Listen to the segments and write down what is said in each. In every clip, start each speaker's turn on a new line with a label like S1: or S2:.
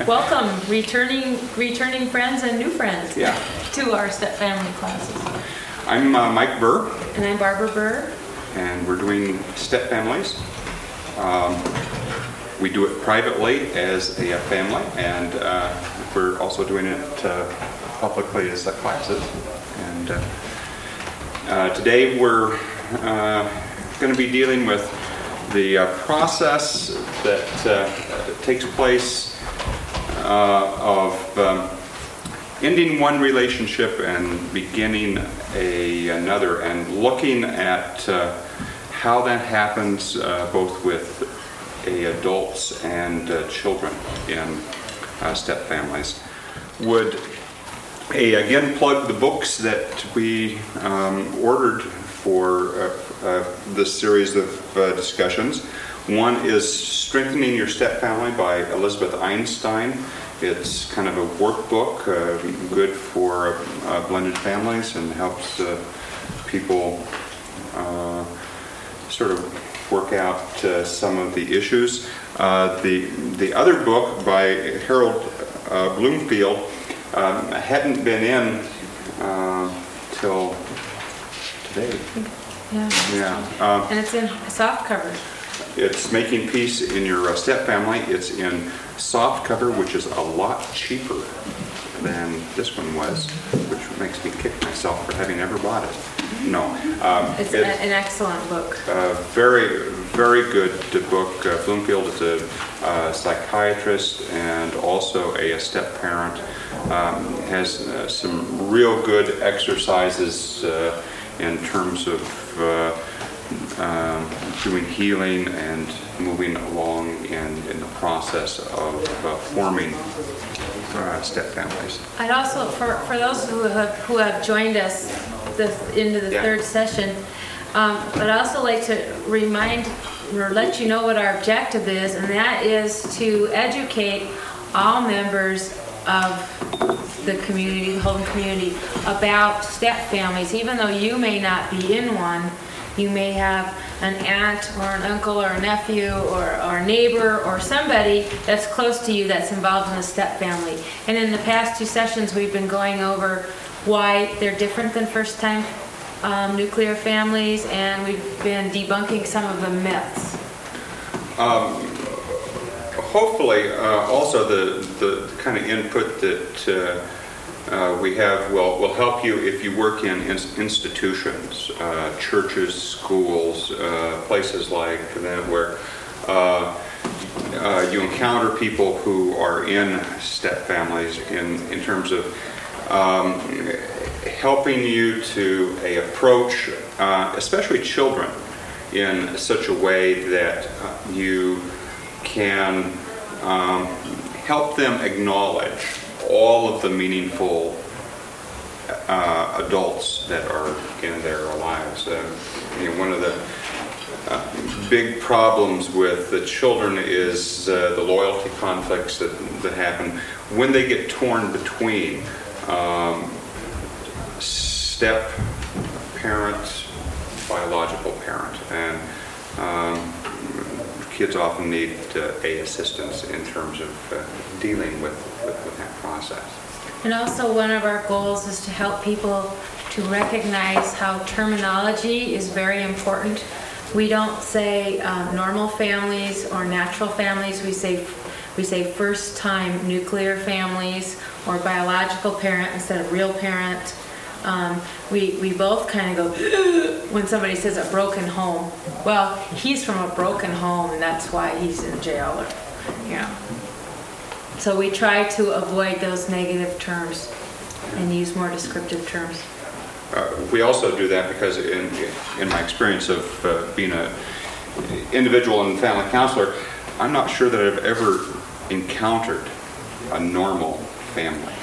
S1: Welcome, returning friends and new friends to our step family classes.
S2: I'm Mike Burr.
S1: And I'm Barbara Burr.
S2: And we're doing step families. We do it privately as a family, and we're also doing it publicly as the classes. And today we're going to be dealing with the process that takes place of ending one relationship and beginning another, and looking at how that happens both with adults and children in step families. Would again plug the books that we ordered for this series of discussions. One is Strengthening Your Step Family by Elizabeth Einstein. It's kind of a workbook, good for blended families, and helps people sort of work out some of the issues. The other book by Harold Bloomfield hadn't been in till today.
S1: Yeah. And it's in soft cover.
S2: It's Making Peace in Your Step Family. It's in soft cover, which is a lot cheaper than this one was, which makes me kick myself for having ever bought it. No.
S1: It's an excellent book.
S2: Very, very good book. Bloomfield is a psychiatrist and also a step parent. Has some real good exercises in terms of doing healing and moving along in the process of forming step families.
S1: I'd also, for those who have joined us into the third session, but I'd also like to remind or let you know what our objective is, and that is to educate all members of the community, the Holden community, about step families. Even though you may not be in one, you may have an aunt or an uncle or a nephew or a neighbor or somebody that's close to you that's involved in a step family. And in the past two sessions, we've been going over why they're different than first-time nuclear families, and we've been debunking some of the myths.
S2: Hopefully, also the kind of input that we have will help you if you work in institutions, churches, schools, places like that, where you encounter people who are in step families in terms of helping you to approach, especially children, in such a way that you can help them acknowledge all of the meaningful adults that are in their lives. One of the big problems with the children is the loyalty conflicts that happen when they get torn between step parent, biological parent, and kids often need assistance in terms of dealing with that process.
S1: And also one of our goals is to help people to recognize how terminology is very important. We don't say normal families or natural families. We say first-time nuclear families or biological parent instead of real parent. We both kind of go when somebody says a broken home. Well, he's from a broken home, and that's why he's in jail. So we try to avoid those negative terms and use more descriptive terms.
S2: We also do that because in my experience of being an individual and family counselor, I'm not sure that I've ever encountered a normal family.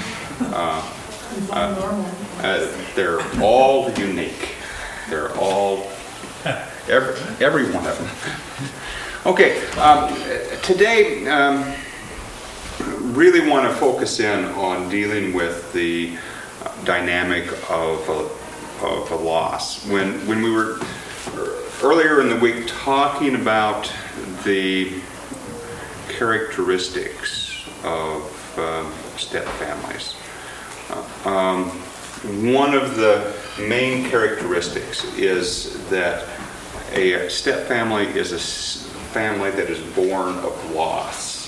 S2: They're all unique. They're all, every one of them. Okay, today really want to focus in on dealing with the dynamic of a loss. When we were earlier in the week talking about the characteristics of step families. One of the main characteristics is that a step family is a family that is born of loss.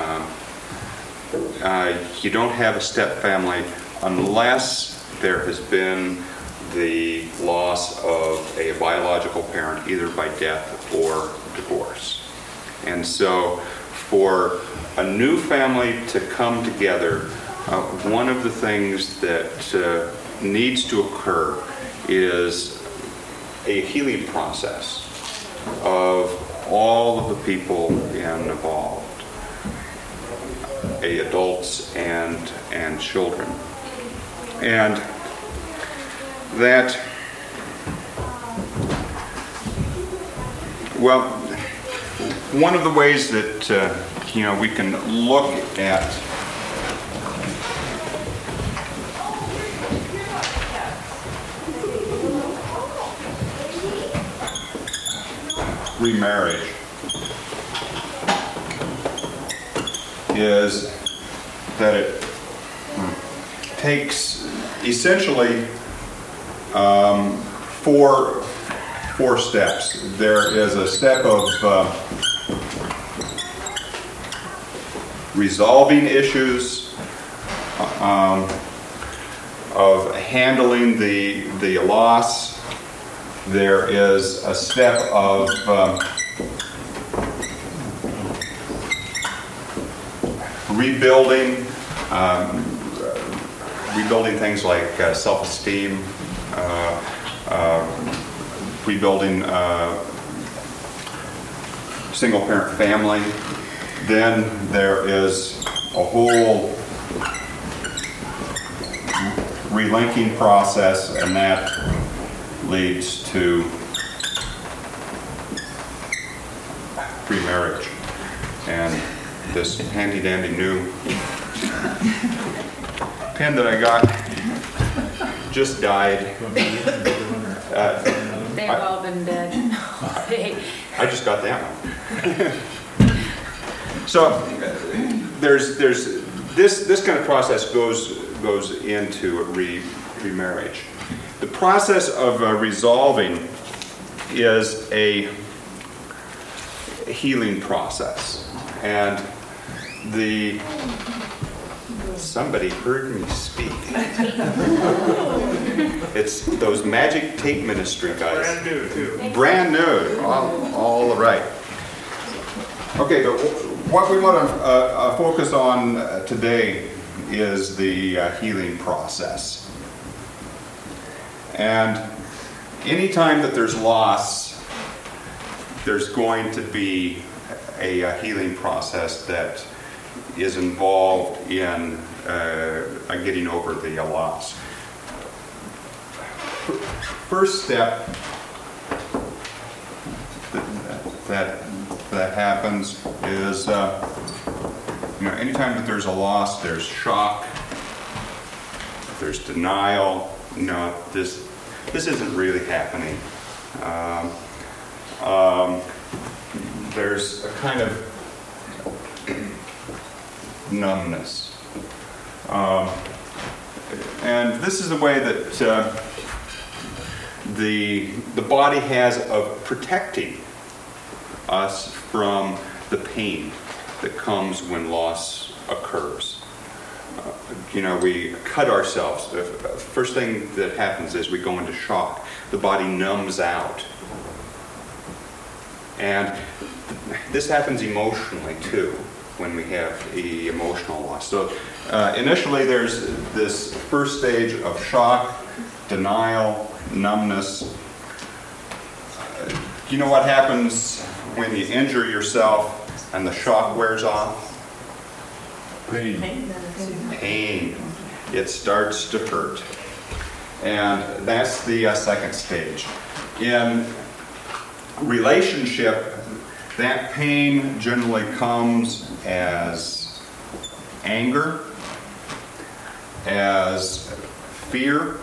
S2: You don't have a step family unless there has been the loss of a biological parent, either by death or divorce. And so for a new family to come together, one of the things that needs to occur is a healing process of all of the people involved, adults and children. And that, well, one of the ways that we can look at remarriage is that it takes essentially four steps. There is a step of resolving issues, of handling the loss. There is a step of rebuilding, rebuilding things like self-esteem, rebuilding single-parent family. Then there is a whole relinking process, and that leads to remarriage. And this handy-dandy new pen that I got just died.
S1: They've all been dead.
S2: I just got that one. So there's this kind of process goes into remarriage. The process of resolving is a healing process, and somebody heard me speak. It's those magic tape ministry guys.
S3: Brand new too.
S2: Brand new. All right. Okay, but what we want to focus on today is the healing process. And anytime that there's loss, there's going to be a healing process that is involved in getting over the loss. First step that happens is, anytime that there's a loss, there's shock, there's denial. This isn't really happening. There's a kind of numbness. And this is the way that the body has of protecting us from the pain that comes when loss occurs. We cut ourselves. The first thing that happens is we go into shock. The body numbs out. And this happens emotionally too, when we have the emotional loss. So initially there's this first stage of shock, denial, numbness. You know what happens when you injure yourself and the shock wears off? Pain. It starts to hurt. And that's the second stage. In relationship, that pain generally comes as anger, as fear,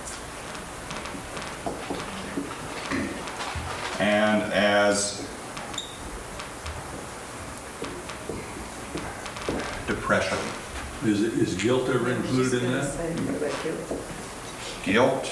S2: and as depression.
S3: Is guilt ever included in that?
S2: Guilt.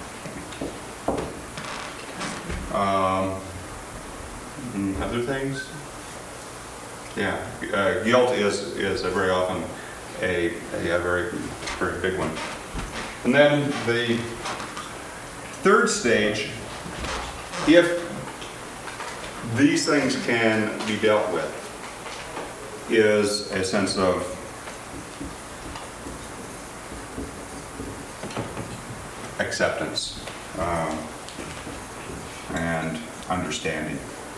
S2: Other things? Yeah, guilt is a very often a very, very big one. And then the third stage, if these things can be dealt with, is a sense of acceptance and understanding.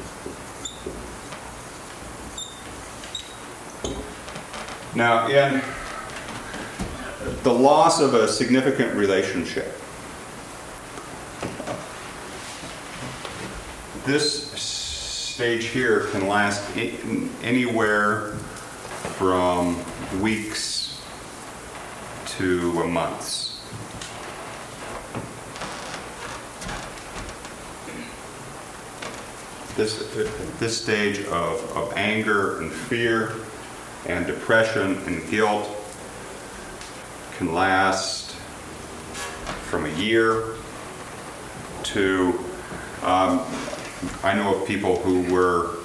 S2: Now, in the loss of a significant relationship, this stage here can last anywhere from weeks to months. This stage of anger and fear and depression and guilt can last from a year to, I know of people who were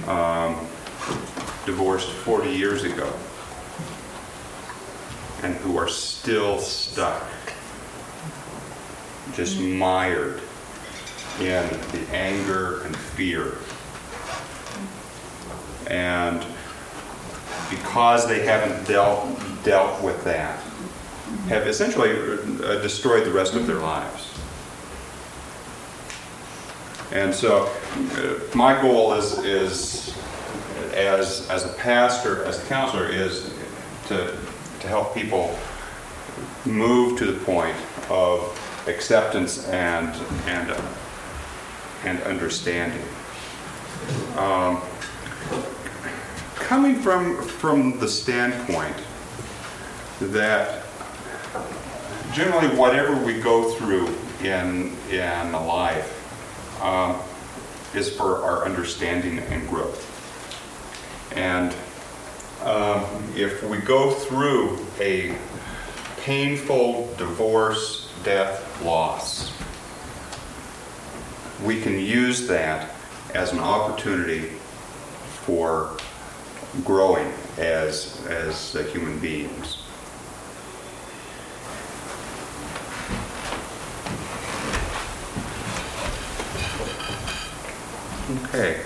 S2: divorced 40 years ago and who are still stuck, just mired in the anger and fear. And because they haven't dealt with that, have essentially destroyed the rest of their lives. And so my goal is as a pastor, as a counselor, is to help people move to the point of acceptance and understanding. Coming from the standpoint that generally whatever we go through in life is for our understanding and growth. And if we go through a painful divorce, death, loss, we can use that as an opportunity for growing as human beings. Okay.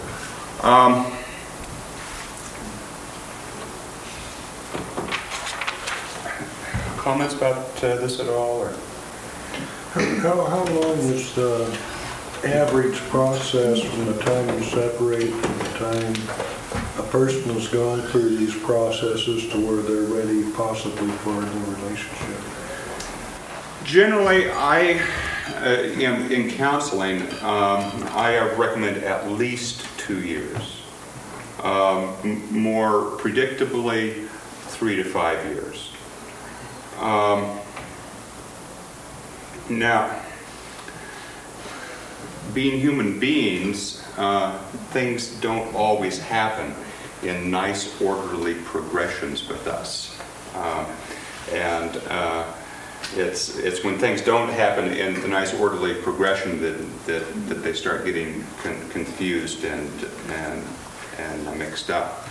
S2: Comments about this at all, or?
S4: How long is the average process from the time you separate to the time a person has gone through these processes to where they're ready possibly for a new relationship?
S2: Generally, in counseling, I recommend at least 2 years. More predictably, 3 to 5 years. Now, being human beings, things don't always happen in nice, orderly progressions with us. It's when things don't happen in the nice, orderly progression that they start getting confused and mixed up.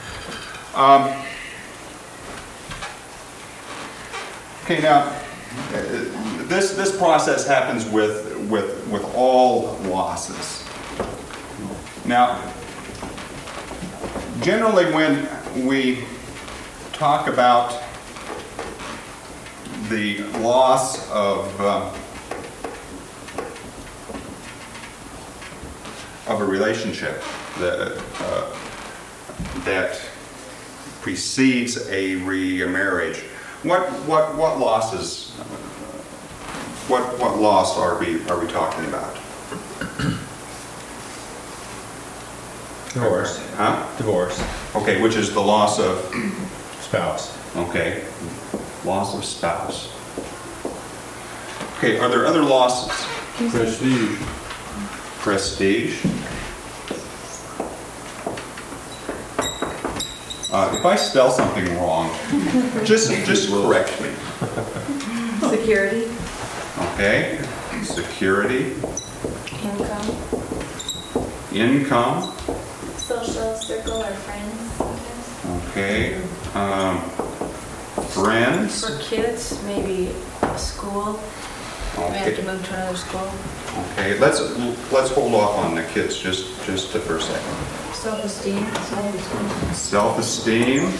S2: Okay, now this process happens with all losses. Now, generally, when we talk about the loss of a relationship that precedes a remarriage, what losses? What loss are we talking about?
S5: Divorce.
S2: Huh?
S5: Divorce.
S2: Okay, which is the loss of
S5: Spouse.
S2: Okay, loss of spouse. Okay, are there other losses?
S3: Prestige.
S2: Prestige. If I spell something wrong, just correct me.
S5: Security,
S2: Okay? Security,
S5: income,
S2: income,
S6: Social circle or friends, sometimes.
S2: okay? Friends,
S1: For kids, maybe a school. We have to
S2: okay.
S1: move to another school.
S2: Okay, let's hold off on the kids just for a second.
S1: Self-esteem.
S2: Self-esteem.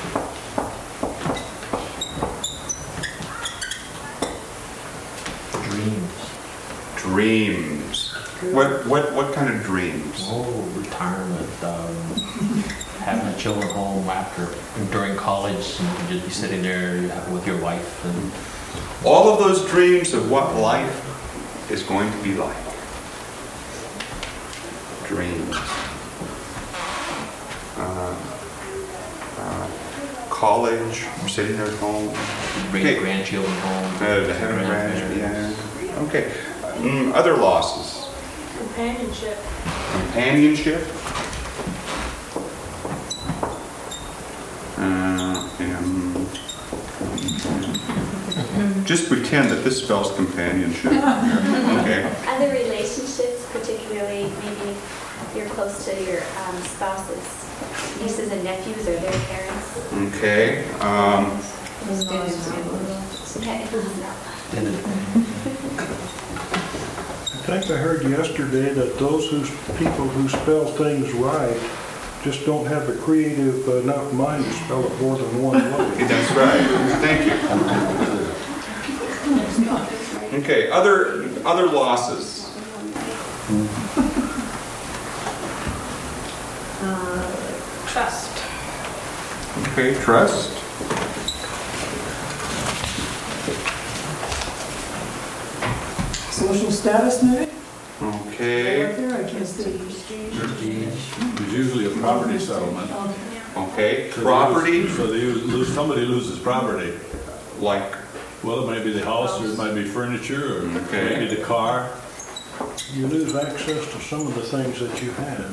S2: Dreams. What kind of dreams?
S7: Oh, retirement, having a children home after, during college, and you can just be sitting there with your wife and
S2: All of those dreams of what life is going to be like. Dreams. College, sitting there at home.
S7: bring
S2: Okay.
S7: grandchildren home.
S2: To have a grandchild, yeah. Okay. Other losses.
S6: Companionship.
S2: Companionship. Just pretend that this spells companionship. Okay.
S6: Other relationships, particularly maybe you're close to your spouses, nieces and nephews or their parents.
S2: Okay.
S6: Okay.
S4: I think I heard yesterday that those people who spell things right just don't have a creative enough mind to spell it more than one way.
S2: That's right. Thank you. Okay. Other losses.
S1: Trust.
S2: Okay. Trust.
S8: Social status, maybe?
S2: Okay.
S8: Right there, I can't see.
S3: There's usually a property settlement.
S2: Okay. Property.
S3: So somebody loses property.
S2: Like.
S3: Well, it might be the house, or it might be furniture, or
S2: Okay.
S3: maybe the car.
S4: You lose access to some of the things that you had.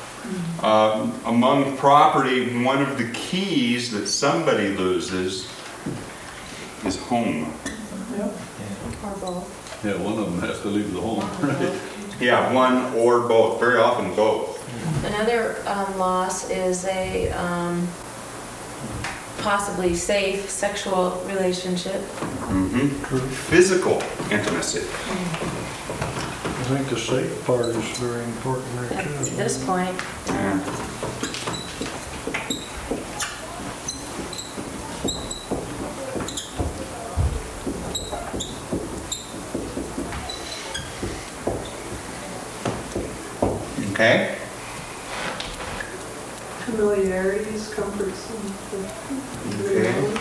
S2: Among property, one of the keys that somebody loses is home.
S8: Yep.
S5: or both.
S3: Yeah, one of them has to leave the home, right?
S2: Yeah, one or both. Very often both.
S1: Another loss is a possibly safe sexual relationship.
S2: Physical intimacy.
S4: I think the safe part is very important there
S1: At
S4: too.
S1: this point,
S2: Okay.
S8: Familiarities, comforts, and
S2: Okay.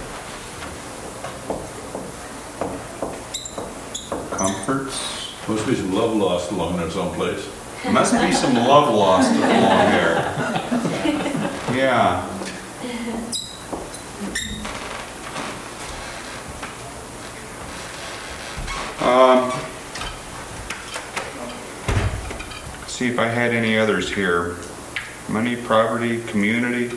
S2: Comforts.
S3: Must be some love lost along there someplace.
S2: Must be some love lost along there. Yeah. See if I had any others here. Money, property, community.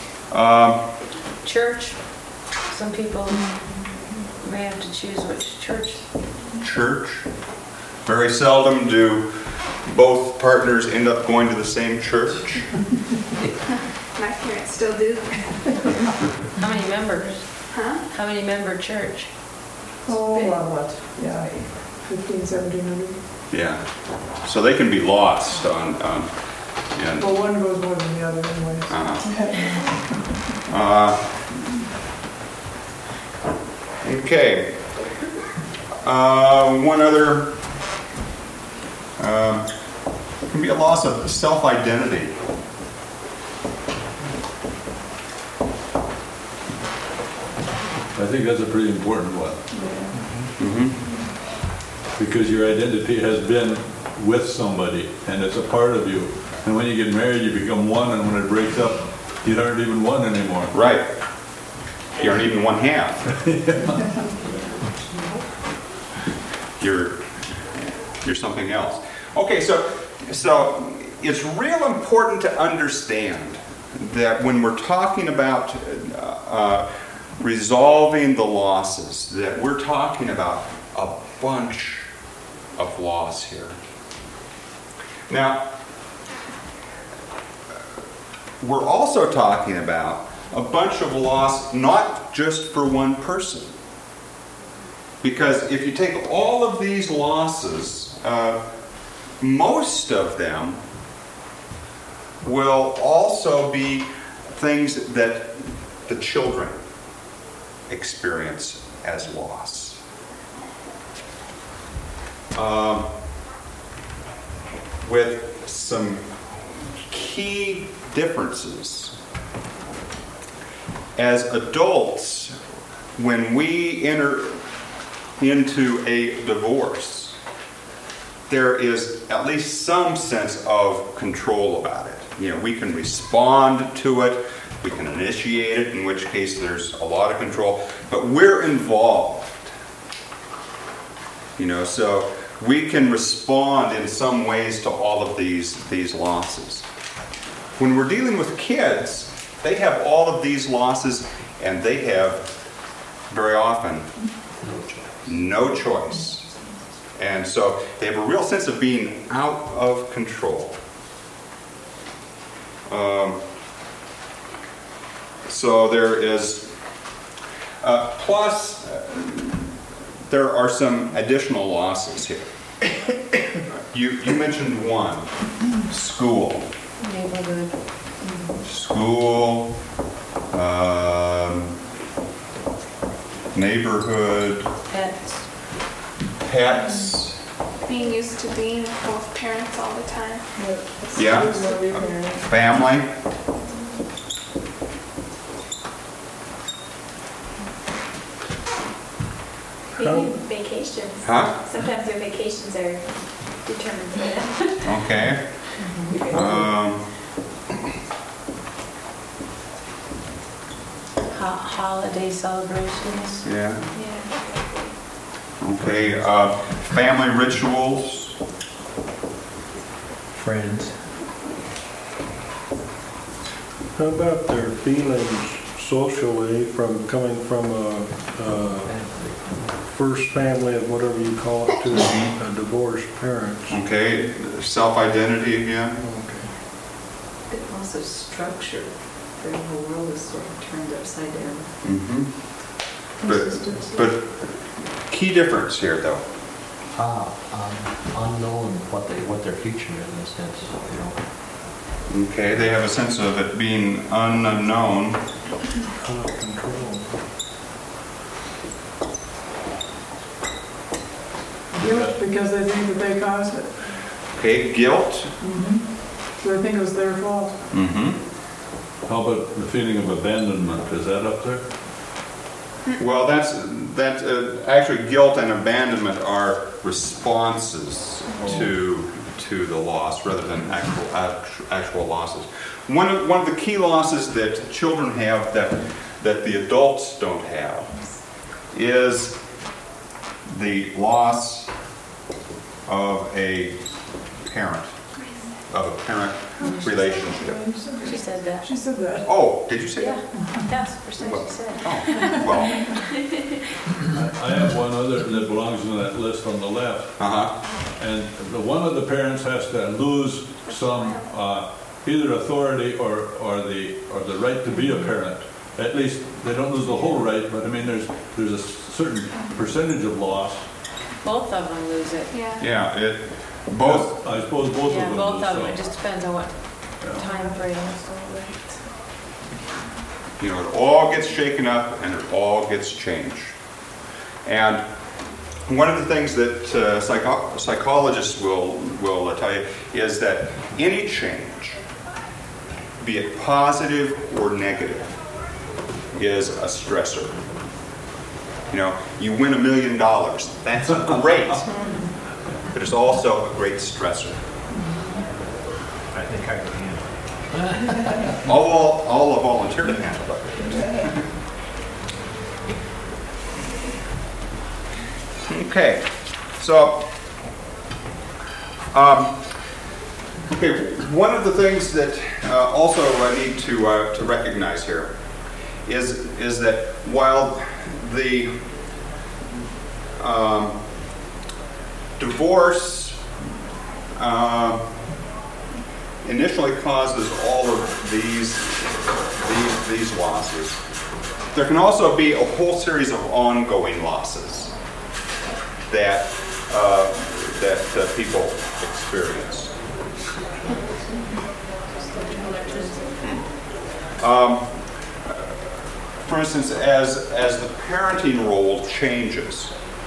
S1: church. Some people may have to choose which church.
S2: Church. Very seldom do both partners end up going to the same church.
S6: My parents still do.
S1: How many members?
S6: Huh?
S1: How many member church?
S8: Oh, what? Yeah, 15, 1700.
S2: Yeah. So they can be lost on and,
S8: Well, one goes more than the other anyway.
S2: Okay. One other can be a loss of self-identity.
S3: I think that's a pretty important one. Because your identity has been with somebody, and it's a part of you. And when you get married, you become one, and when it breaks up, you aren't even one anymore.
S2: Right. You aren't even one half. You're something else. Okay, so it's real important to understand that when we're talking about resolving the losses, that we're talking about a bunch of loss here. Now, we're also talking about a bunch of loss not just for one person. Because if you take all of these losses, most of them will also be things that the children experience as loss. With some key differences. As adults, when we enter into a divorce, there is at least some sense of control about it. You know, we can respond to it, we can initiate it, in which case there's a lot of control, but we're involved. You know, so we can respond in some ways to all of these losses. When we're dealing with kids, they have all of these losses, and they have, very often, no choice. And so they have a real sense of being out of control. So there is, plus there are some additional losses here. You mentioned one, school.
S5: Neighborhood.
S2: School, neighborhood, pets.
S9: Being used to being with both parents all the time.
S2: Yeah, family.
S6: Maybe vacations.
S2: Huh?
S6: Sometimes their vacations are determined for them.
S2: Okay.
S1: Holiday celebrations.
S2: Yeah.
S6: Yeah.
S2: Okay. Family rituals.
S7: Friends.
S4: How about their feelings socially from coming from a first family of whatever you call it to a divorced parents?
S2: Okay. Self-identity again.
S4: Okay.
S5: But also structure. Their whole world is sort of turned upside down.
S2: Mm-hmm. But key difference here, though.
S7: Unknown what their future is in a sense, you know.
S2: Okay, they have a sense of it being unknown.
S4: Out of control.
S8: Guilt because they think that they caused it.
S2: Okay, guilt.
S8: So they think it was their fault.
S2: Mm-hmm.
S3: How about the feeling of abandonment? Is that up there?
S2: Well, that's actually guilt and abandonment are responses to the loss rather than actual losses. One of the key losses that children have that the adults don't have is the loss of a parent relationship.
S1: She said that.
S8: She said that.
S2: Oh, did you say
S1: Yeah,
S2: that?
S1: that's the percent she said.
S2: Oh, well,
S3: I have one other that belongs in that list on the left. And one of the parents has to lose some either authority or the right to be a parent. At least they don't lose the whole right, but I mean there's a certain percentage of loss.
S1: Both of them lose it.
S2: yeah, both.
S3: I suppose both of
S1: Yeah,
S3: them.
S1: both
S3: lose
S1: of them.
S3: some.
S1: It just depends on what time frame.
S2: You know, it all gets shaken up and it all gets changed. And one of the things that psychologists will tell you is that any change, be it positive or negative, is a stressor. You know, you win $1 million. That's great. But it's also a great stressor.
S7: I think I can handle it.
S2: All volunteer to handle it. Okay, so one of the things that also need to recognize here is that while the divorce initially causes all of these losses, there can also be a whole series of ongoing losses that people experience. For instance, as the parenting role changes,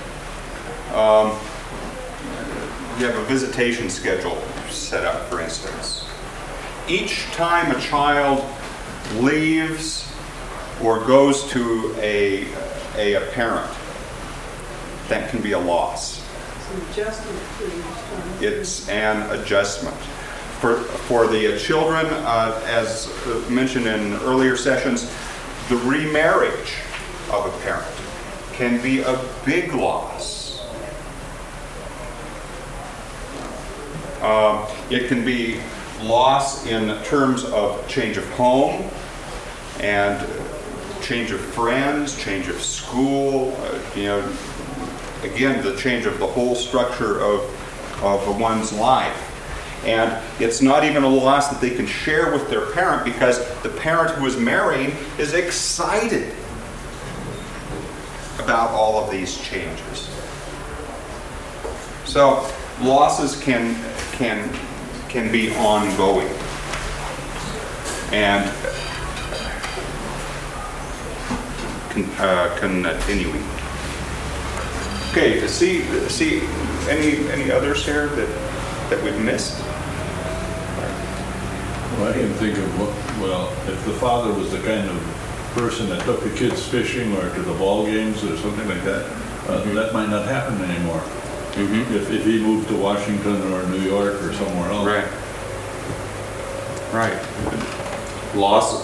S2: you have a visitation schedule set up, for instance. Each time a child leaves or goes to a parent, that can be a loss. It's an adjustment. For the children, as mentioned in earlier sessions, the remarriage of a parent can be a big loss. It can be loss in terms of change of home and change of friends, change of school, again, the change of the whole structure of one's life. And it's not even a loss that they can share with their parent, because the parent who is marrying is excited about all of these changes. So losses can be ongoing and continuing. Okay, to see any others here that we've missed?
S3: Well, I can think of, if the father was the kind of person that took the kids fishing or to the ball games or something like that, that might not happen anymore. Mm-hmm. If he moved to Washington or New York or somewhere else.
S2: Right. Loss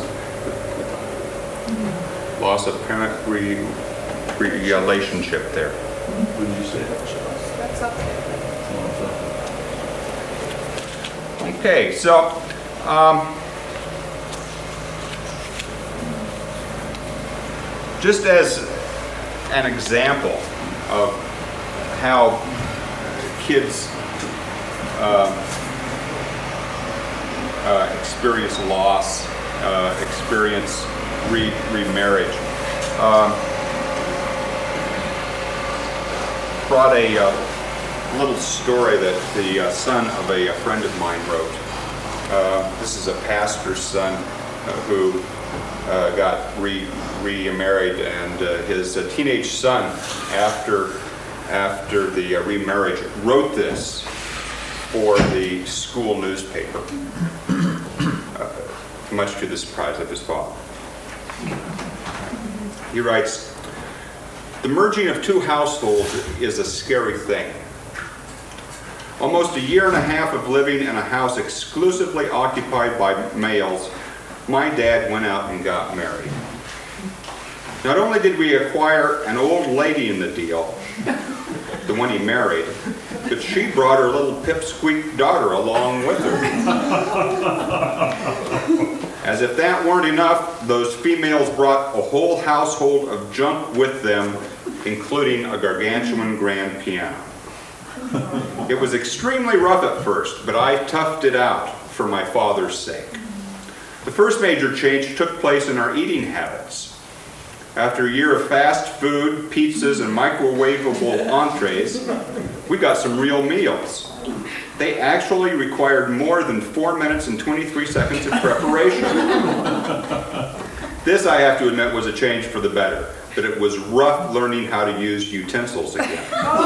S2: of parent relationship there.
S3: What did you say?
S9: That's okay.
S2: Okay, so just as an example of how kids experience loss, experience remarriage, brought a little story that the son of a friend of mine wrote. This is a pastor's son who got remarried, and his teenage son, after the remarriage, wrote this for the school newspaper, much to the surprise of his father. He writes, "The merging of two households is a scary thing. Almost a year and a half of living in a house exclusively occupied by males, my dad went out and got married. Not only did we acquire an old lady in the deal, the one he married, but she brought her little pipsqueak daughter along with her. As if that weren't enough, those females brought a whole household of junk with them, including a gargantuan grand piano. It was extremely rough at first, but I toughed it out for my father's sake. The first major change took place in our eating habits. After a year of fast food, pizzas, and microwavable entrees, we got some real meals. They actually required more than 4 minutes and 23 seconds of preparation. This, I have to admit, was a change for the better, but it was rough learning how to use utensils again.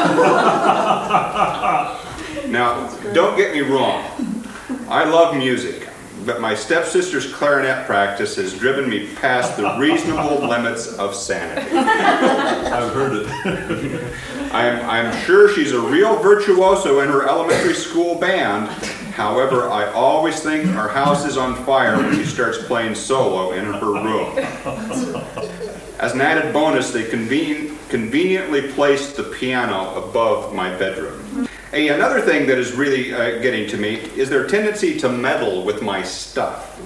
S2: Now, don't get me wrong. I love music, but my stepsister's clarinet practice has driven me past the reasonable limits of sanity.
S3: I've heard it.
S2: I'm sure she's a real virtuoso in her elementary school band. However, I always think our house is on fire when she starts playing solo in her room. As an added bonus, they conveniently placed the piano above my bedroom. Another thing that is really getting to me is their tendency to meddle with my stuff.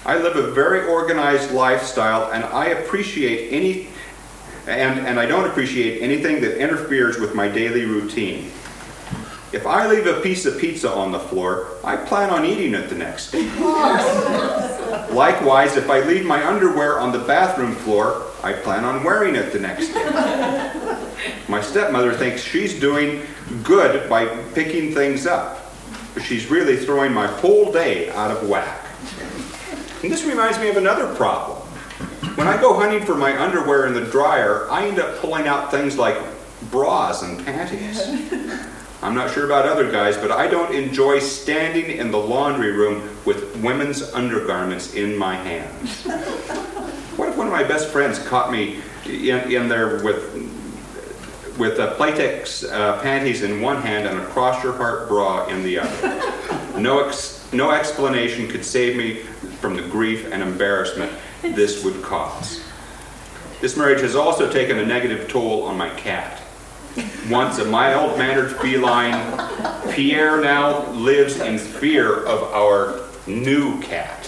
S2: I live a very organized lifestyle, and I appreciate and I don't appreciate anything that interferes with my daily routine. If I leave a piece of pizza on the floor, I plan on eating it the next day. Likewise, if I leave my underwear on the bathroom floor, I plan on wearing it the next day. My stepmother thinks she's doing good by picking things up, but she's really throwing my whole day out of whack. And this reminds me of another problem. When I go hunting for my underwear in the dryer, I end up pulling out things like bras and panties. I'm not sure about other guys, but I don't enjoy standing in the laundry room with women's undergarments in my hands. What if one of my best friends caught me in there with Playtex panties in one hand and a Cross Your Heart bra in the other? No explanation could save me from the grief and embarrassment this would cause. This marriage has also taken a negative toll on my cat. Once a mild-mannered feline, Pierre now lives in fear of our new cat,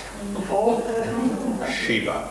S2: Sheba.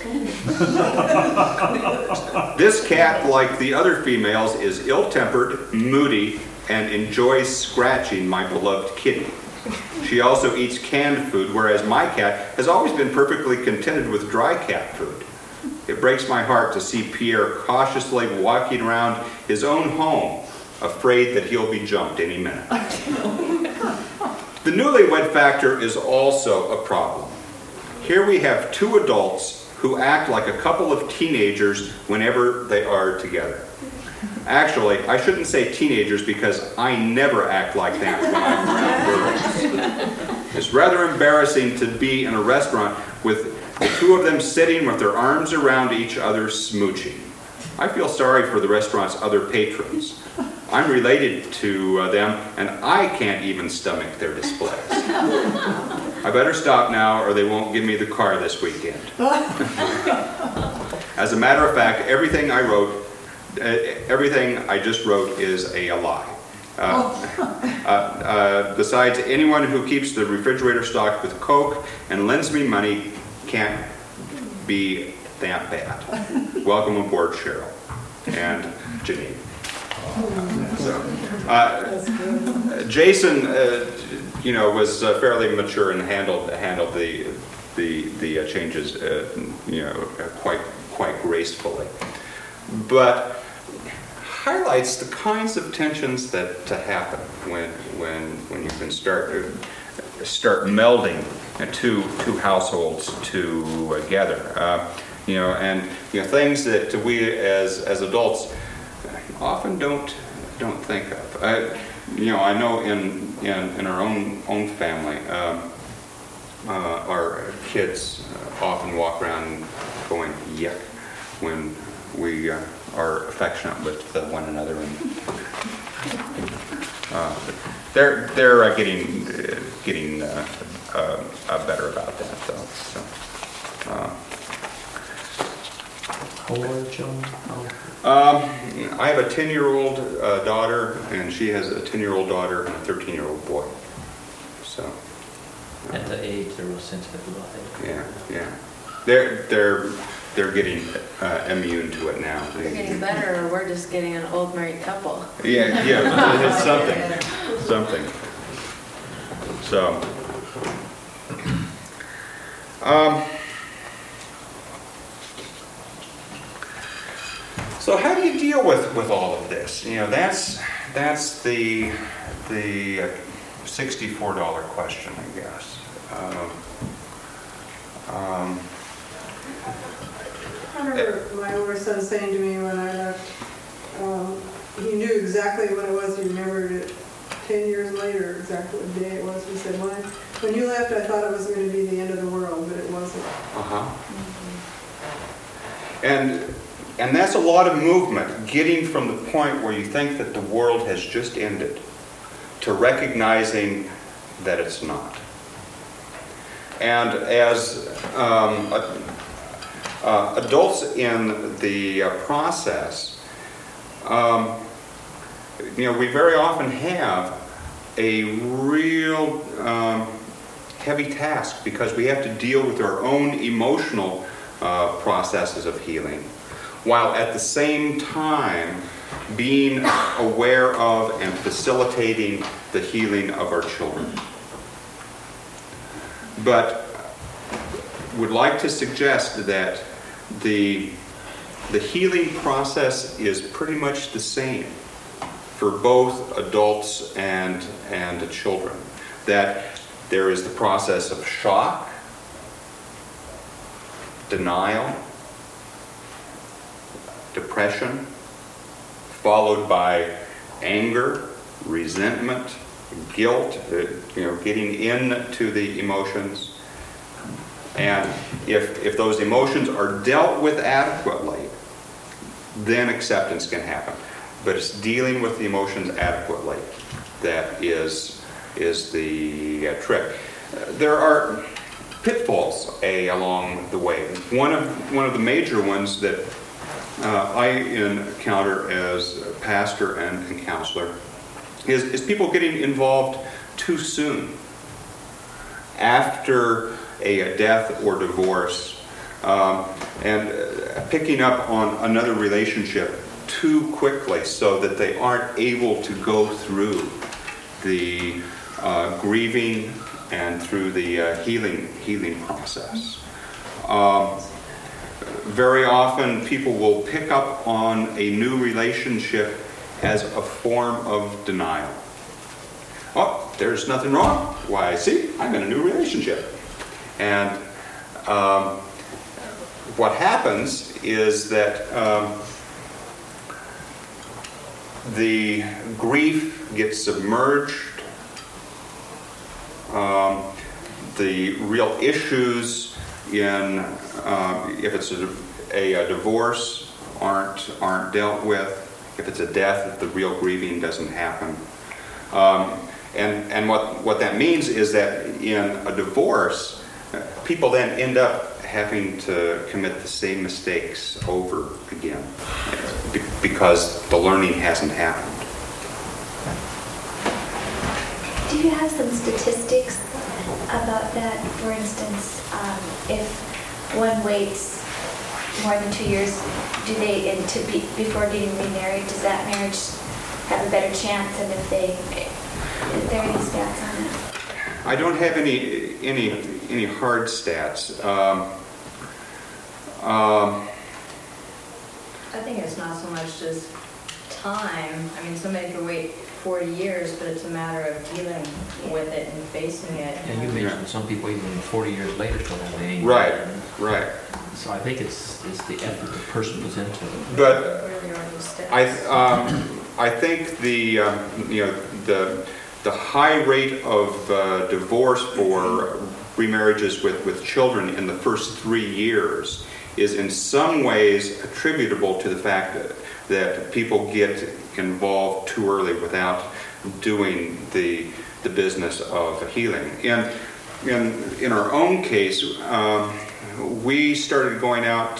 S2: This cat, like the other females, is ill-tempered, moody, and enjoys scratching my beloved kitty. She also eats canned food, whereas my cat has always been perfectly contented with dry cat food. It breaks my heart to see Pierre cautiously walking around his own home, afraid that he'll be jumped any minute. The newlywed factor is also a problem. Here we have two adults who act like a couple of teenagers whenever they are together. Actually, I shouldn't say teenagers because I never act like that when I'm around girls. It's rather embarrassing to be in a restaurant with the two of them sitting with their arms around each other smooching. I feel sorry for the restaurant's other patrons. I'm related to them, and I can't even stomach their displays. I better stop now or they won't give me the car this weekend. As a matter of fact, everything I just wrote is a lie. Besides, anyone who keeps the refrigerator stocked with Coke and lends me money can't be that bad. Welcome aboard, Cheryl and Janine. Jason, was fairly mature and handled the changes, quite gracefully, but highlights the kinds of tensions that happen when you can start melding two households together. Things that we as adults often don't think of. I know in our own family, our kids often walk around going yuck when we are affectionate with one another, and they're getting better about that though. So.
S7: How old are your children?
S2: I have a 10-year-old daughter, and she has a 10-year-old daughter and a 13-year-old boy. So.
S7: At the age, they're real sensitive about it.
S2: Yeah. They're getting immune to it now.
S1: They're getting better, or we're just getting an old married couple.
S2: Yeah, it's something. So. So how do you deal with all of this? That's the $64 question, I guess.
S8: I remember my older son saying to me when I left, he knew exactly what it was. He remembered it 10 years later, exactly what day it was. He said, when you left, I thought it was going to be the end of the world, but it wasn't.
S2: And that's a lot of movement, getting from the point where you think that the world has just ended to recognizing that it's not. And as adults in the process, we very often have a real heavy task because we have to deal with our own emotional processes of healing, while at the same time being aware of and facilitating the healing of our children. But would like to suggest that the healing process is pretty much the same for both adults and children. That there is the process of shock, denial, depression, followed by anger, resentment, guilt, getting into the emotions. And if those emotions are dealt with adequately, then acceptance can happen. But it's dealing with the emotions adequately that is the trick. There are pitfalls along the way. One of the major ones that I encounter as a pastor and counselor is people getting involved too soon after a death or divorce, and picking up on another relationship too quickly so that they aren't able to go through the grieving and through the healing process. Very often people will pick up on a new relationship as a form of denial. Oh, there's nothing wrong. Why, see, I'm in a new relationship. And what happens is that the grief gets submerged. The real issues in if it's a divorce aren't dealt with. If it's a death, if the real grieving doesn't happen. And what that means is that in a divorce, people then end up having to commit the same mistakes over again because the learning hasn't happened.
S6: Do you have some statistics about that? For instance, if one waits more than 2 years, before getting remarried, does that marriage have a better chance? And is there any stats on it?
S2: I don't have any hard stats.
S5: I think it's not so much just time. I mean, somebody could wait 40 years, but it's a matter of dealing with it and facing it.
S7: And you mentioned some people even 40 years later still have the anger.
S2: Right.
S7: So I think it's the effort the person puts into it.
S2: But
S5: Really are those steps.
S2: I think the high rate of divorce for remarriages with children in the first 3 years is in some ways attributable to the fact that people get involved too early without doing the business of healing. In our own case, we started going out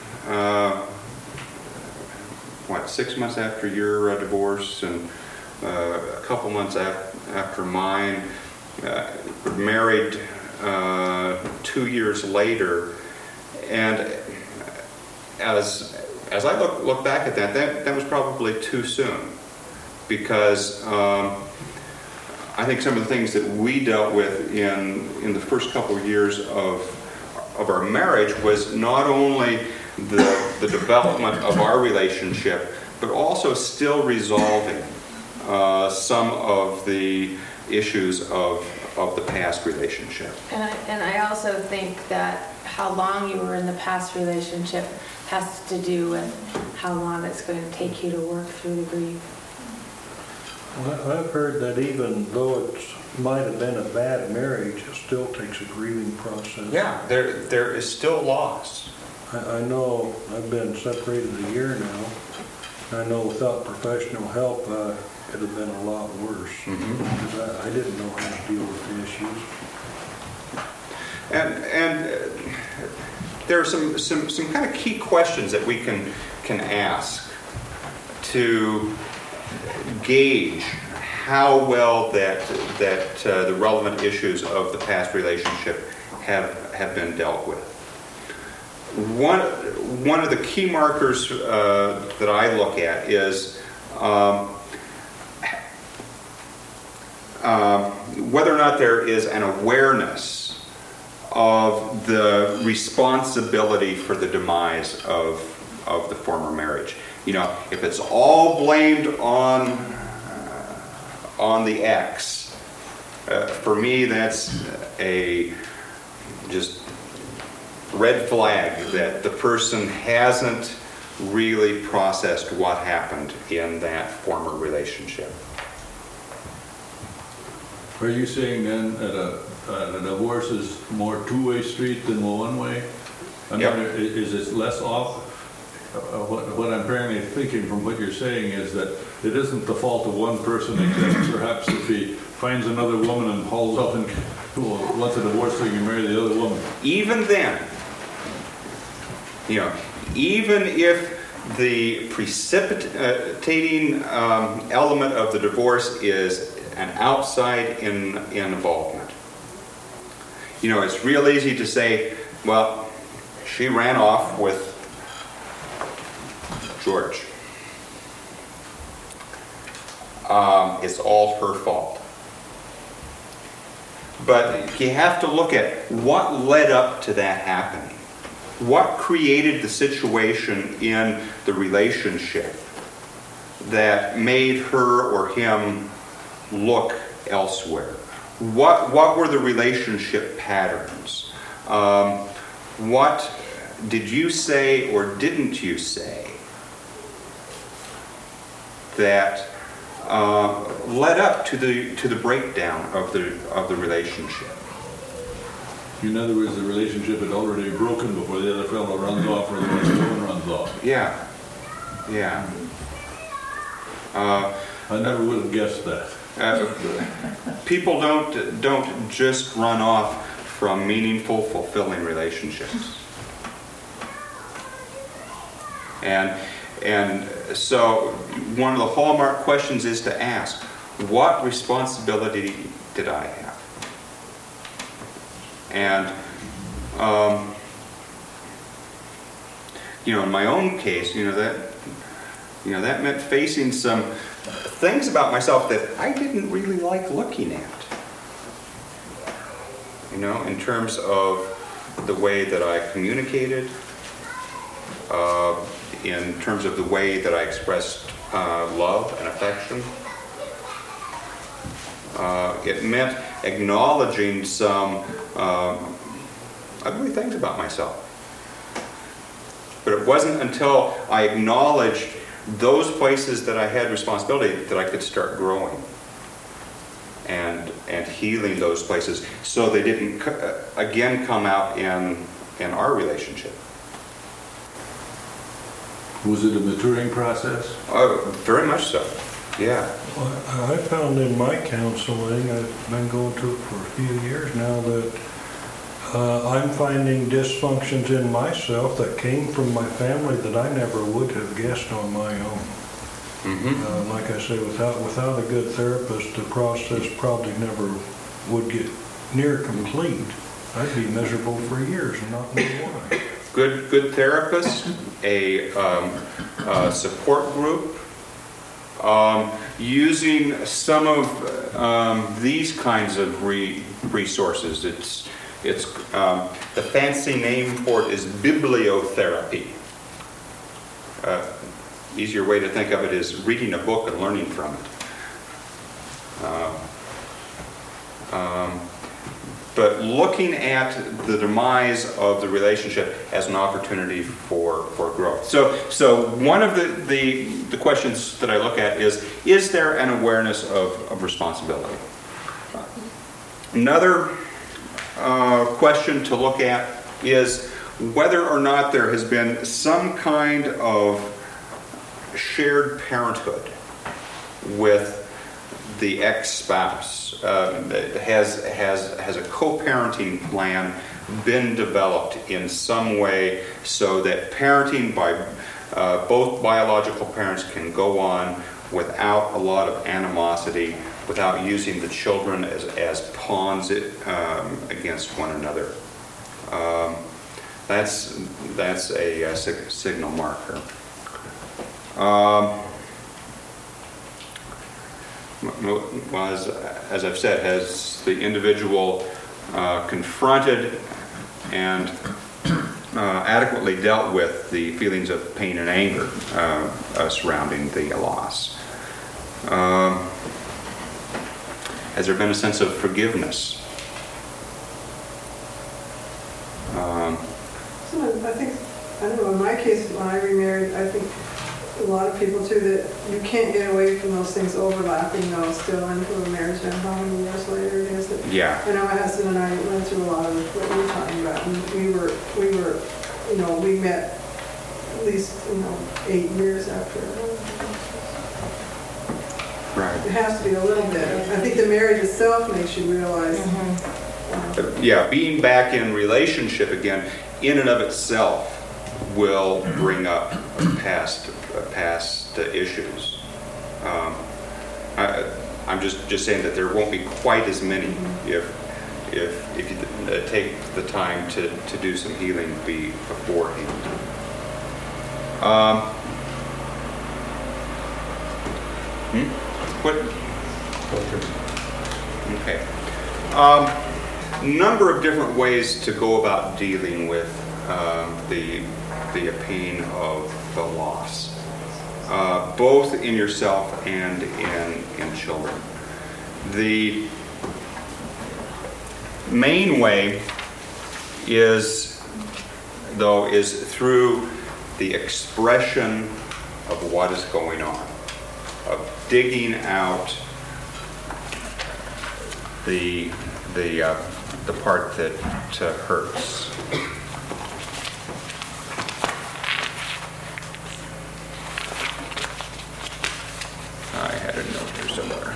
S2: 6 months after your divorce and a couple months after mine. We're married 2 years later, and as I look back at that was probably too soon, because I think some of the things that we dealt with in the first couple of years of our marriage was not only the development of our relationship, but also still resolving some of the issues of the past relationship.
S1: And I also think that how long you were in the past relationship has to do with how long it's going to take you to work through the grief.
S4: Well, I've heard that even though it might have been a bad marriage, it still takes a grieving process.
S2: Yeah, there is still loss.
S4: I know I've been separated a year now. I know without professional help, it would have been a lot worse. Because I didn't know how to deal with the issues.
S2: And there are some kind of key questions that we can ask to gauge how well that the relevant issues of the past relationship have been dealt with. One of the key markers that I look at is whether or not there is an awareness of the responsibility for the demise of the former marriage. You know, if it's all blamed on the ex, for me that's a just red flag that the person hasn't really processed what happened in that former relationship.
S3: Are you saying then that a divorce is more two-way street than one-way? I mean,
S2: Yep.
S3: is it less off? What I'm apparently thinking from what you're saying is that it isn't the fault of one person, except perhaps if he finds another woman and hauls up and wants a divorce so he can marry the other woman.
S2: Even then, you know, even if the precipitating element of the divorce is an outside involvement, you know, it's real easy to say, well, she ran off with George. It's all her fault. But you have to look at what led up to that happening. What created the situation in the relationship that made her or him look elsewhere? What were the relationship patterns? What did you say or didn't you say that led up to the breakdown of the relationship?
S3: In other words, the relationship had already broken before the other fellow runs off or the woman runs off.
S2: Yeah.
S3: I never would have guessed that.
S2: People don't just run off from meaningful, fulfilling relationships. And so one of the hallmark questions is to ask, what responsibility did I have? And you know, in my own case, that meant facing some things about myself that I didn't really like looking at. You know, in terms of the way that I communicated, in terms of the way that I expressed love and affection. It meant acknowledging some ugly things about myself. But it wasn't until I acknowledged those places that I had responsibility that I could start growing and healing those places so they didn't again come out in our relationship.
S3: Was it a maturing process?
S2: Very much so, yeah.
S4: Well, I found in my counseling, I've been going to it for a few years now, that I'm finding dysfunctions in myself that came from my family that I never would have guessed on my own.
S2: Mm-hmm.
S4: Like I say, without a good therapist, the process probably never would get near complete. I'd be miserable for years and not know why.
S2: Good therapist, a support group, using some of these kinds of resources. It's the fancy name for it is bibliotherapy. Easier way to think of it is reading a book and learning from it. But looking at the demise of the relationship as an opportunity for growth. So one of the questions that I look at is there an awareness of responsibility? Another question to look at is whether or not there has been some kind of shared parenthood with the ex-spouse. Has a co-parenting plan been developed in some way so that parenting by both biological parents can go on without a lot of animosity without using the children as pawns against one another. That's a signal marker. Well, as I've said, has the individual confronted and adequately dealt with the feelings of pain and anger surrounding the loss? Has there been a sense of forgiveness?
S8: I don't know, in my case, when I remarried, I think a lot of people too, that you can't get away from those things overlapping though, still into a marriage, and how many years later it is that.
S2: Yeah.
S8: I know my husband and I went through a lot of what you're talking about, and we were, we met at least, 8 years after.
S2: Right.
S8: It has to be a little bit. I think the marriage itself makes you realize.
S2: Yeah, being back in relationship again, in and of itself, will bring up past issues. I'm just saying that there won't be quite as many if you take the time to do some healing beforehand. What? Okay. Number of different ways to go about dealing with the pain of the loss, both in yourself and in children. The main way is through the expression of what is going on, of digging out the part that hurts. I had a note here somewhere.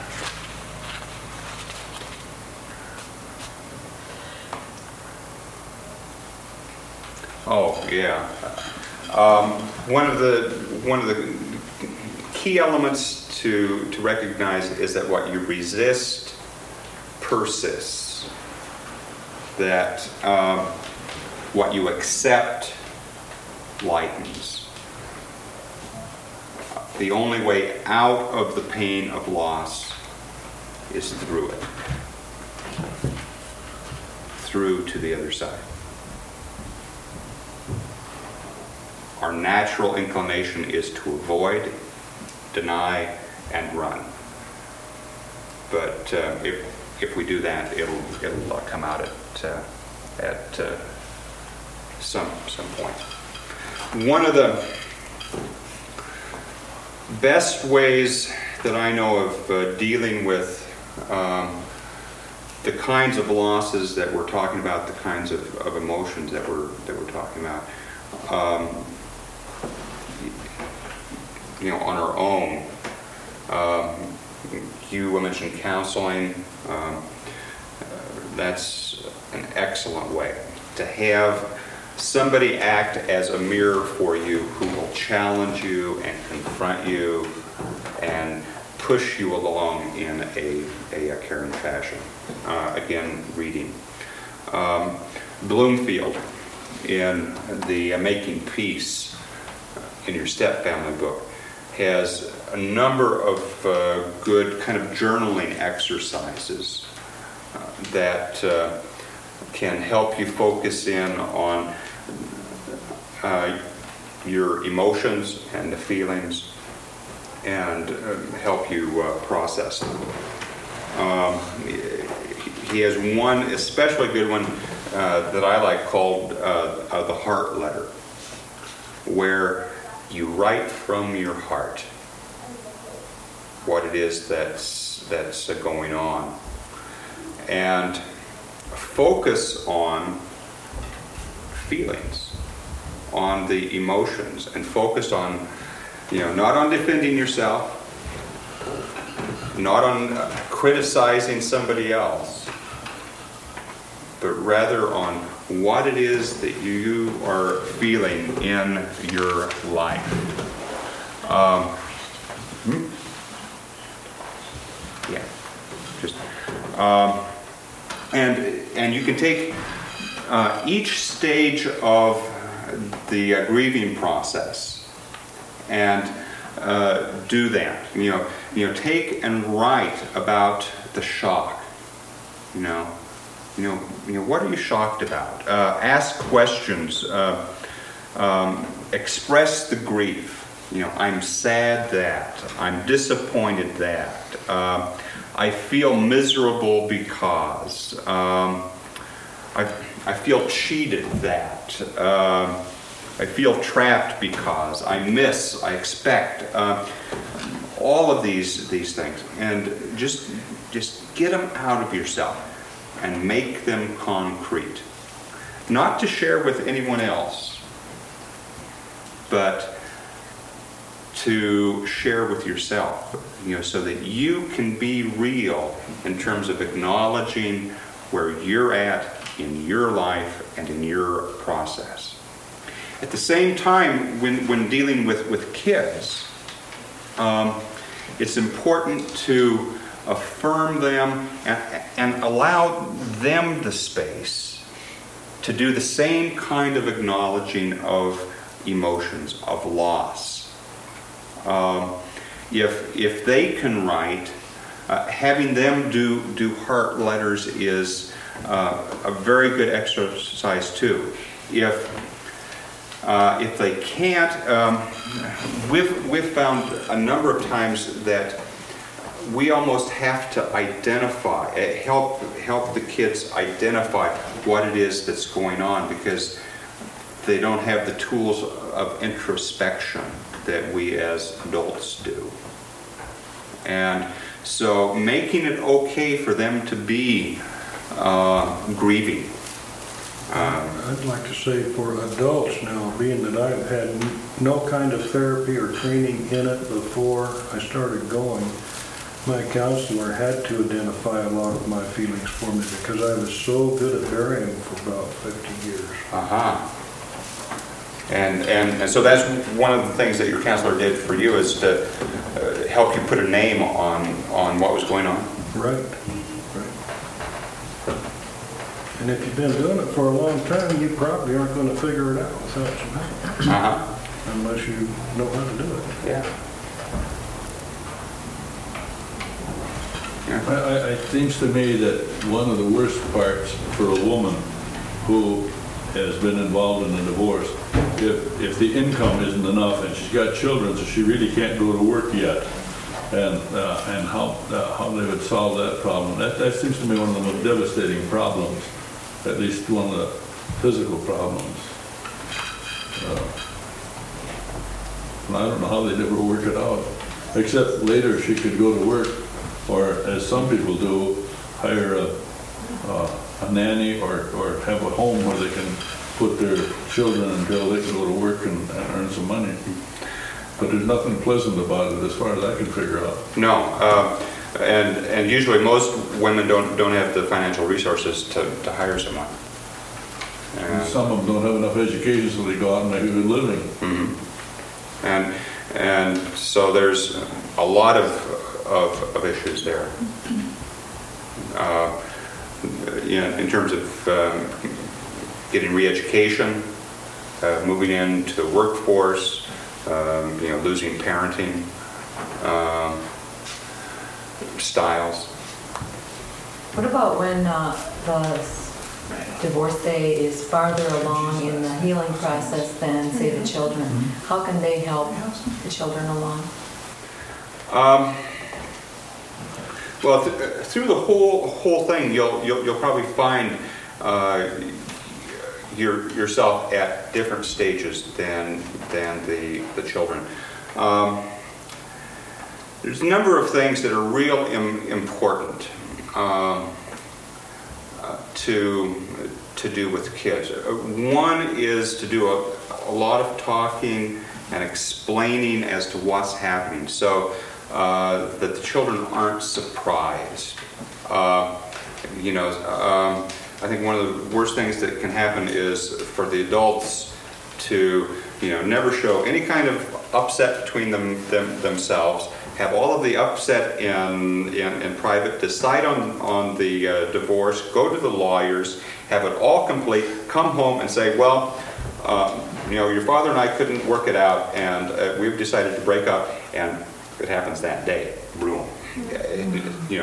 S2: Oh yeah. One of the key elements to recognize is that what you resist persists. That what you accept lightens. The only way out of the pain of loss is through it. Through to the other side. Our natural inclination is to avoid, deny, and run. But if we do that, it'll come out at some point. One of the best ways that I know of dealing with the kinds of losses that we're talking about, the kinds of emotions that we're talking about, on our own. You mentioned counseling. That's an excellent way to have somebody act as a mirror for you who will challenge you and confront you and push you along in a caring fashion. Again, reading. Bloomfield, in the Making Peace, in your stepfamily book, has a number of good kind of journaling exercises that can help you focus in on your emotions and the feelings and help you process them. He has one especially good one that I like called the Heart Letter, where you write from your heart what it is that's going on, and focus on feelings, on the emotions, and focus on, not on defending yourself, not on criticizing somebody else, but rather on what it is that you are feeling in your life. Yeah. And you can take each stage of the grieving process and do that. You know, take and write about the shock. You know, what are you shocked about? Ask questions. Express the grief. You know, I'm sad that. I'm disappointed that. I feel miserable because. I feel cheated that. I feel trapped because. I expect. All of these things. And just get them out of yourself and make them concrete. Not to share with anyone else, but to share with yourself, so that you can be real in terms of acknowledging where you're at in your life and in your process. At the same time, when dealing with kids, it's important to affirm them and allow them the space to do the same kind of acknowledging of emotions, of loss. If they can write, having them do heart letters is a very good exercise too. If they can't, we've found a number of times that we almost have to identify, help the kids identify what it is that's going on, because they don't have the tools of introspection that we as adults do. And so making it okay for them to be grieving.
S4: I'd like to say for adults now, being that I've had no kind of therapy or training in it before I started going, my counselor had to identify a lot of my feelings for me because I was so good at burying them for about 50 years.
S2: Uh-huh. And so that's one of the things that your counselor did for you, is to help you put a name on what was going on.
S4: Right. And if you've been doing it for a long time, you probably aren't going to figure it out without some help.
S2: Uh-huh.
S4: Unless you know how to do it.
S2: Yeah.
S3: It seems to me that one of the worst parts for a woman who has been involved in a divorce, if the income isn't enough and she's got children, so she really can't go to work yet, and how they would solve that problem. That seems to me one of the most devastating problems, at least one of the physical problems. And I don't know how they'd ever work it out, except later she could go to work, or as some people do, hire a nanny or have a home where they can put their children until they can go to work and earn some money. But there's nothing pleasant about it as far as I can figure out.
S2: No, and usually most women don't have the financial resources to hire someone.
S3: And some of them don't have enough education, so they go out and make a good living.
S2: Mm-hmm. And so there's a lot of issues there. In terms of getting re-education, moving into the workforce, losing parenting styles.
S10: What about when the divorcee is farther along in the healing process than, say, the children? How can they help the children along?
S2: Well, through the whole thing, you'll probably find yourself at different stages than the children. There's a number of things that are real important to do with kids. One is to do a lot of talking and explaining as to what's happening, so that the children aren't surprised. I think one of the worst things that can happen is for the adults to, never show any kind of upset between themselves, have all of the upset in private, decide on the divorce, go to the lawyers, have it all complete, come home and say, well, your father and I couldn't work it out, and we've decided to break up, and it happens that day. Boom. You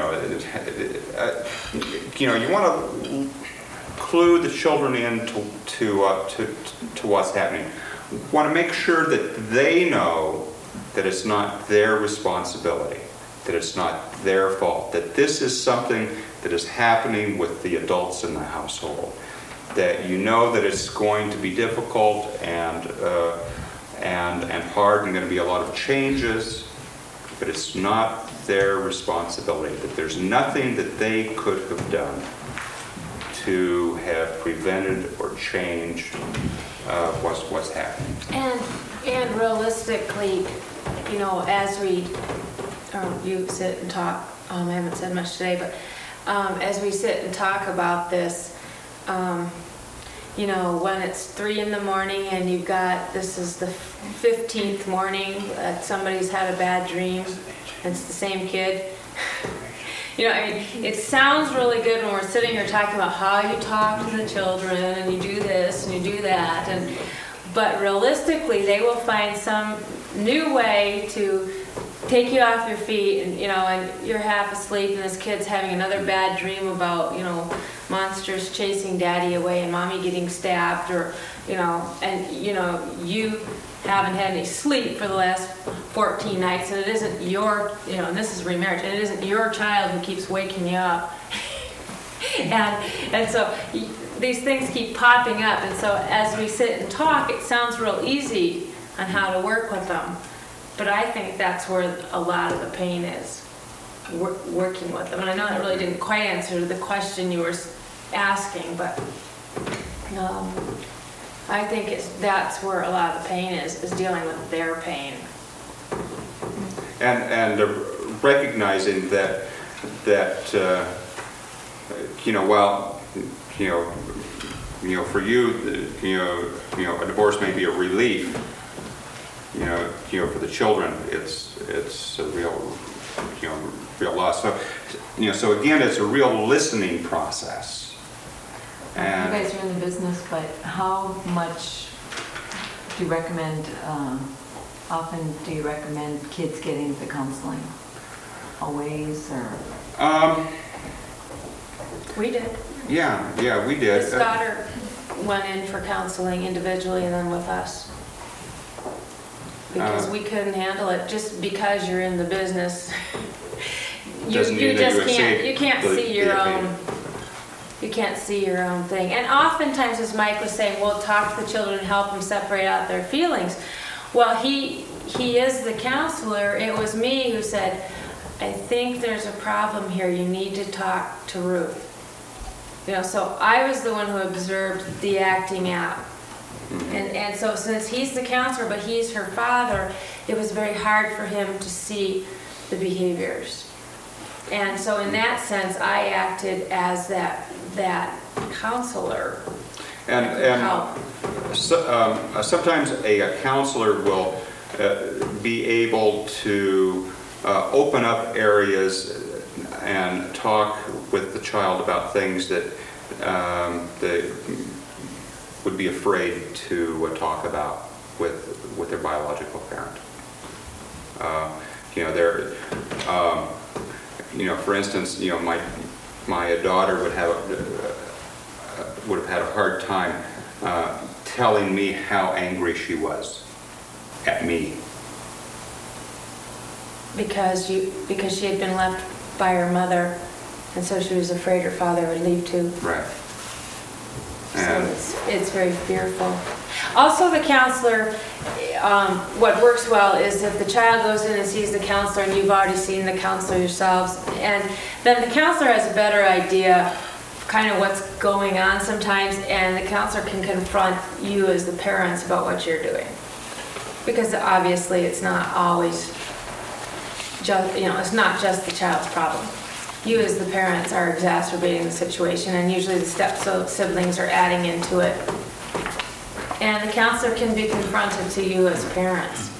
S2: want to clue the children in to what's happening. Want to make sure that they know that it's not their responsibility, that it's not their fault, that this is something that is happening with the adults in the household, that you know that it's going to be difficult and hard, and going to be a lot of changes, but it's not their responsibility, that there's nothing that they could have done to have prevented or changed what's happening.
S1: And realistically, as you sit and talk, I haven't said much today, but as we sit and talk about this, when it's 3 in the morning and you've got, this is the 15th morning that somebody's had a bad dream, and it's the same kid. It sounds really good when we're sitting here talking about how you talk to the children and you do this and you do that, but realistically they will find some new way to take you off your feet, and and you're half asleep and this kid's having another bad dream about monsters chasing daddy away and mommy getting stabbed, or you haven't had any sleep for the last 14 nights, and it isn't your, and this is remarriage, and it isn't your child who keeps waking you up. and so these things keep popping up, and so as we sit and talk, it sounds real easy on how to work with them. But I think that's where a lot of the pain is, working with them. And I know that really didn't quite answer the question you were asking, but I think that's where a lot of the pain is dealing with their pain.
S2: And recognizing that for you, a divorce may be a relief. For the children, it's a real loss. So again, it's a real listening process. And
S10: you guys are in the business, but how much do you recommend? Often, do you recommend kids getting the counseling? Always, or?
S1: We did.
S2: Yeah, we did.
S1: His daughter went in for counseling individually and then with us. Because we couldn't handle it. Just because you're in the business, you can't see your own. You can't see your own thing. And oftentimes, as Mike was saying, we'll talk to the children and help them separate out their feelings. Well, he is the counselor. It was me who said, I think there's a problem here. You need to talk to Ruth. So I was the one who observed the acting out. And so since he's the counselor, but he's her father, it was very hard for him to see the behaviors. And so in that sense, I acted as that counselor.
S2: And sometimes a counselor will be able to open up areas and talk with the child about things that they would be afraid to talk about with their biological parent. For instance, my daughter would have had a hard time telling me how angry she was at me.
S1: Because she had been left by her mother, and so she was afraid her father would leave too.
S2: Right.
S1: So it's very fearful. Also, the counselor, what works well is if the child goes in and sees the counselor, and you've already seen the counselor yourselves, and then the counselor has a better idea kind of what's going on sometimes, and the counselor can confront you as the parents about what you're doing. Because obviously it's not always just, it's not just the child's problem. You as the parents are exacerbating the situation, and usually the siblings are adding into it. And the counselor can be confronted to you as parents.